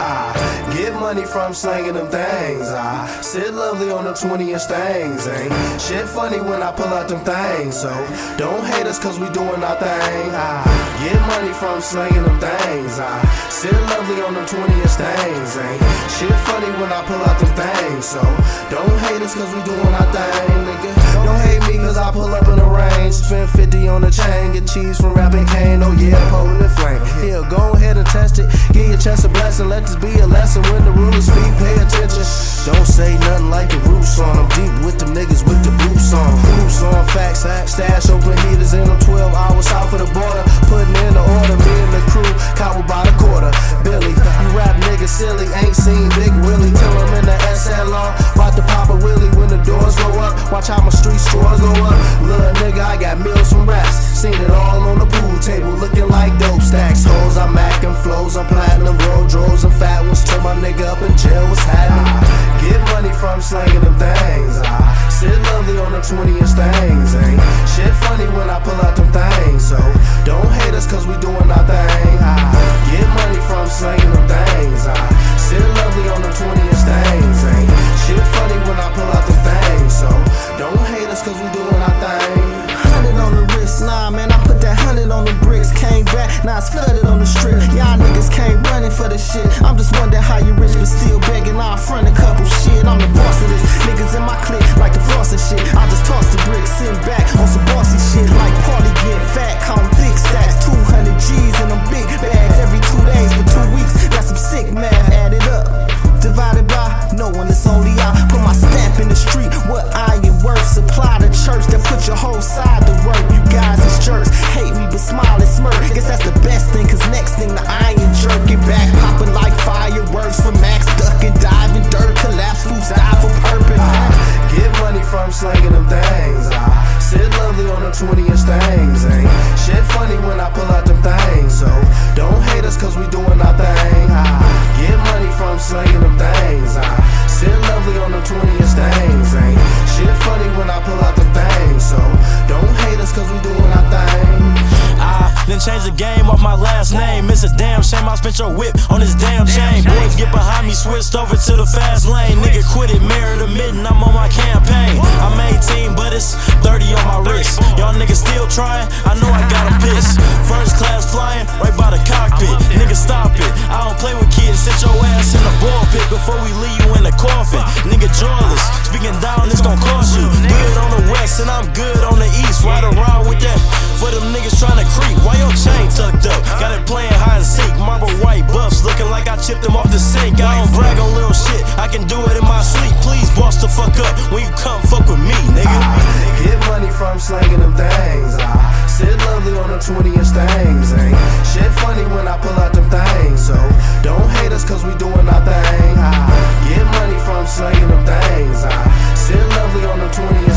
Get money from slanging them things. I sit lovely on them 20-inch things. Ain't shit funny when I pull out them things. So don't hate us cause we doing our thing. I get money from slanging them things. I sit lovely on them 20-inch things. Ain't shit funny when I pull out them things. So don't hate us cause we doing our thing, nigga. Don't hate me cause I pull up in the range. Spend 50 on the chain, get cheese from Rapping Cane. Oh yeah, holding the flame. Here, go ahead and test it. Give your chest a blessing, let this be a lesson. When the rulers speak, pay attention. Don't say nothing like the roots on. I'm deep with them niggas with the boots on. Boots on facts, stash open heaters in them 12 hours south of the border. Putting in the order, me and the crew, coward by the quarter. Billy, you rap niggas silly, ain't seen Big Willie. Till I'm in the SLR, bout to pop a willy when the doors go up. Watch how my street scores go up. Little nigga, I got meals from raps. Seen it all on the pool table, looking like dope stacks. Hoes, I'm macking flows, I'm platinum, roll droves and fat ones. Turn my nigga up in jail, what's happening? Get money from slanging them things. I sit lovely on them 20-inch things. Ain't shit funny when I pull out them things. So don't hate us cause we doing our thing. I get money from slanging them things. I sit lovely on them 20-inch things. Ain't shit funny when I pull out them things. So don't hate us cause we doing our thing. 100 on the wrist, nah man, I put that 100 on the bricks. Came back, now it's flooded on the strip. Y'all niggas came running for the shit. I'm just wondering how you rich but still begging. I'll front a couple shit, I'm the boss of this. Niggas in my clique like the floss and shit. I just toss the bricks, sitting back on some bossy shit. Like party get fat, count thick stacks. 200 G's in them big bags every 2 days for 2 weeks. That's some sick math, add it up. Divided by no one, it's only I. Put my stamp in the street, what I ain't worth. Supply the church that put your whole side to work. You guys is jerks, hate me but smile and smirk. Guess that's the best thing, cause next thing the iron jerk. Get back popping like fireworks from Max, ducking, diving, dirt, collapse, fools die for purpose. Get money from slanging them things. I sit lovely on them 20-inch things. Ain't shit funny when I pull out them things. So don't hate us cause we doing our thing. I get money from slanging them things. I sit lovely on them 20-inch things. Ain't shit funny when I pull out them things. So don't hate us cause we doing our thing. Then change the game off my last name. It's a damn shame I spent your whip on this damn chain. Boys get behind me, switched over to the fast lane. Nigga quit it, mirror the mitten, I'm on my campaign. I'm 18, but it's 30 on my wrist. Y'all niggas still trying, I know I got 'em pissed. First class flying, right by the cockpit. Nigga stop it, I don't play with kids. Sit your ass in the ball pit before we leave you in the coffin. Nigga joyless, speaking down, it's gon' cost you. Good on the west and I'm good on the east. Ride around with that for them niggas trying to creep. Why your chain tucked up? Got it playing hide and seek. Marble white buffs looking like I chipped them off the sink. I don't brag on little shit, I can do it in my sleep. Please boss the fuck up when you come fuck with me, nigga. Get money from slanging them things. I sit lovely on them 20-inch things. Ain't shit funny when I pull out them things. So don't hate us cause we doing our thing. I get money from slanging them things. I sit lovely on them 20-inch